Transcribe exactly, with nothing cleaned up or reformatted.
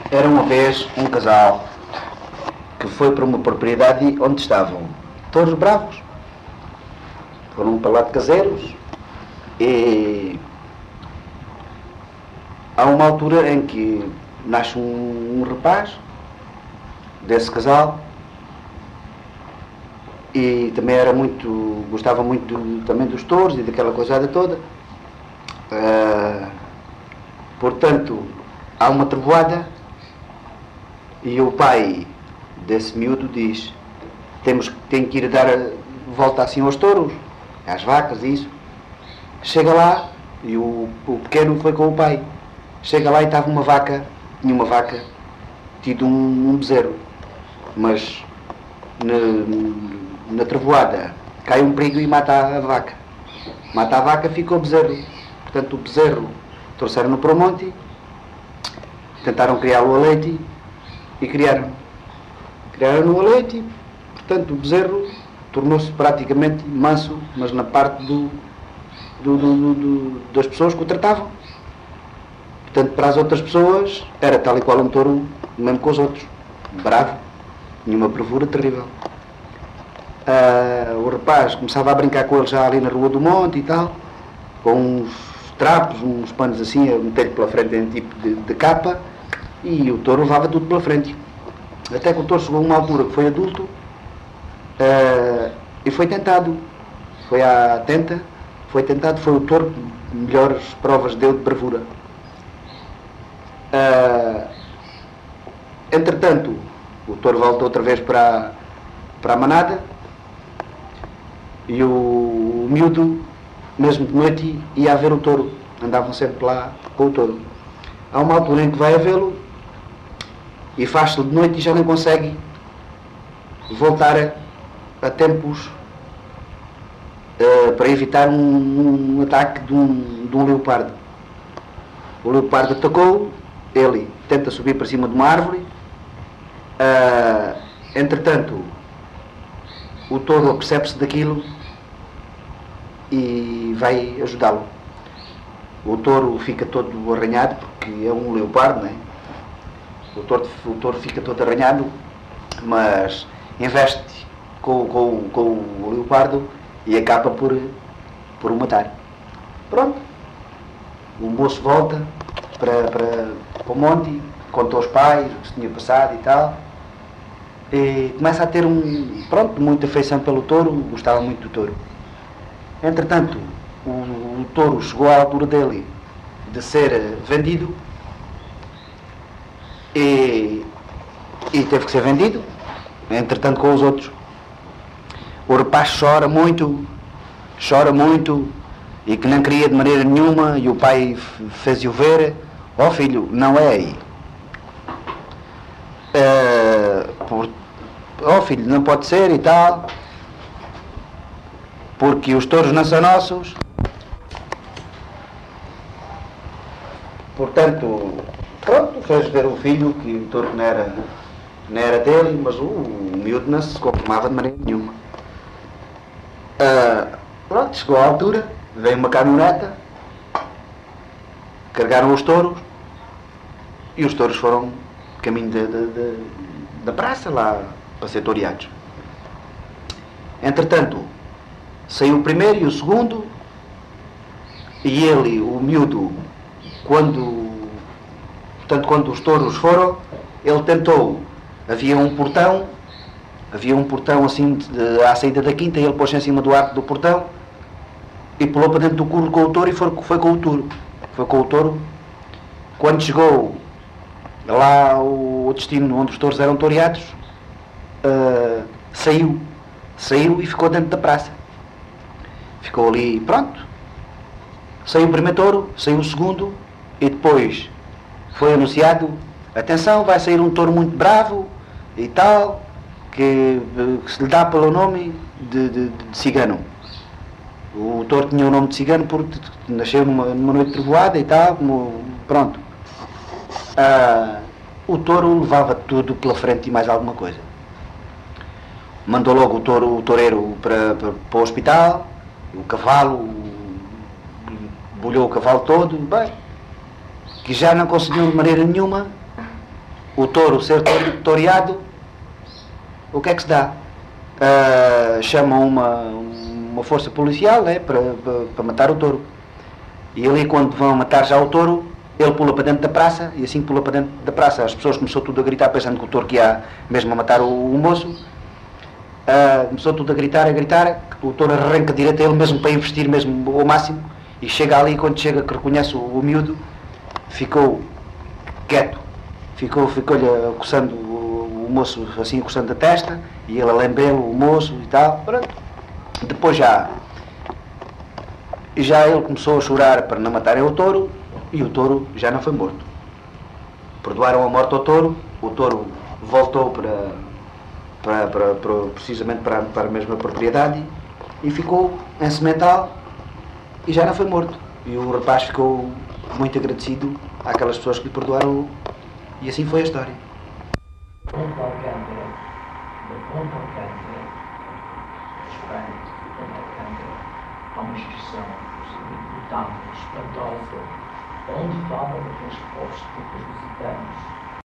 Era uma vez um casal que foi para uma propriedade onde estavam touros bravos. Foram para lá de caseiros e há uma altura em que nasce um, um rapaz desse casal e também era muito, gostava muito do, também dos touros e daquela coisada toda. Uh, portanto, há uma trovoada e o pai desse miúdo diz: temos, tem que ir dar a volta assim aos touros, às vacas e isso. Chega lá e o, o pequeno foi com o pai. Chega lá e estava uma vaca, tinha uma vaca, tido um, um bezerro, mas na, na trovoada cai um perigo e mata a vaca. Mata a vaca, fica o bezerro. Portanto, o bezerro trouxeram-no para o monte, tentaram criá-lo a leite e criaram. Criaram-no a leite, portanto, o bezerro tornou-se praticamente manso, mas na parte do, do, do, do, do, das pessoas que o tratavam. Portanto, para as outras pessoas, era tal e qual um touro, mesmo com os outros. Bravo, tinha uma bravura terrível. Uh, o rapaz começava a brincar com ele já ali na Rua do Monte e tal, com uns trapos, uns panos assim, a meter-lhe pela frente em tipo de, de capa, e o touro levava tudo pela frente. Até que o touro chegou a uma altura que foi adulto uh, e foi tentado. Foi à tenta, foi tentado, foi o touro que melhores provas deu de bravura. Uh, entretanto, o touro voltou outra vez para, para a manada e o, o miúdo, mesmo de noite, ia a ver o touro. Andavam sempre lá com o touro. Há uma altura em que vai a vê-lo e faz-se de noite e já não consegue voltar a, a tempos uh, para evitar um, um ataque de um, de um leopardo. O leopardo atacou. Ele tenta subir para cima de uma árvore, uh, entretanto o touro apercebe-se daquilo e vai ajudá-lo. O touro fica todo arranhado, porque é um leopardo, não é? O touro, o touro fica todo arranhado, mas investe com, com, com o leopardo e acaba por, por o matar. Pronto, o moço volta para, para, para o monte, conta aos pais o que se tinha passado e tal, e começa a ter um, pronto, muita afeição pelo touro, gostava muito do touro. Entretanto, o, o touro chegou à altura dele de ser vendido e, e teve que ser vendido, entretanto com os outros. O rapaz chora muito, chora muito, e que não queria de maneira nenhuma, e o pai fez-o ver: ó oh, filho, não é aí. Uh, por, ó oh, filho, não pode ser e tal, porque os touros não são nossos. Portanto, pronto, fez ver o filho que o touro não era, não era dele, mas o, o miúdo não se conformava de maneira nenhuma. Uh, pronto, chegou à altura, veio uma caminhoneta, carregaram os touros e os touros foram caminho da, da, da, da praça lá para ser toreados. Entretanto, saiu o primeiro e o segundo, e ele, o miúdo, quando, portanto, quando os touros foram, ele tentou, havia um portão, havia um portão assim de, à saída da quinta, e ele pôs-se em cima do arco do portão e pulou para dentro do curro com o touro e foi, foi com o touro. Foi com o touro. Quando chegou lá o destino onde os touros eram toreados, uh, saiu, saiu e ficou dentro da praça. Ficou ali, pronto. Saiu o primeiro touro, saiu o segundo, e depois foi anunciado: atenção, vai sair um touro muito bravo e tal, que, que se lhe dá pelo nome de, de, de cigano. O touro tinha o nome de cigano porque nasceu numa, numa noite trovoada e tal, como, pronto. Ah, o touro levava tudo pela frente e mais alguma coisa. Mandou logo o, touro, o toureiro para, para, para o hospital, o cavalo, bolhou o cavalo todo, bem, que já não conseguiu de maneira nenhuma o touro ser toreado, o que é que se dá? Uh, chamam uma, uma força policial, né, para, para, para matar o touro. E ali, quando vão matar já o touro, ele pula para dentro da praça, e assim que pula para dentro da praça, as pessoas começou tudo a gritar, pensando que o touro que ia mesmo a matar o, o moço. Uh, começou tudo a gritar, a gritar, o touro arranca direito a ele mesmo para investir mesmo ao máximo, e chega ali, quando chega que reconhece o, o miúdo, ficou quieto, ficou, ficou-lhe coçando o, o moço assim, coçando a testa, e ele a lambeu o moço e tal. Pronto. Depois já já ele começou a chorar para não matarem o touro, e o touro já não foi morto. Perdoaram a morte ao touro, o touro voltou para, para, para, para precisamente para, para a mesma propriedade, e ficou em semental e já não foi morto. E o rapaz ficou muito agradecido àquelas pessoas que lhe perdoaram, e assim foi a história. Ponto Alcântara, da Ponta Alcântara, Espanha, Ponta Alcântara, há uma inscrição brutal, espantosa, onde fala daqueles povos típicos lusitanos,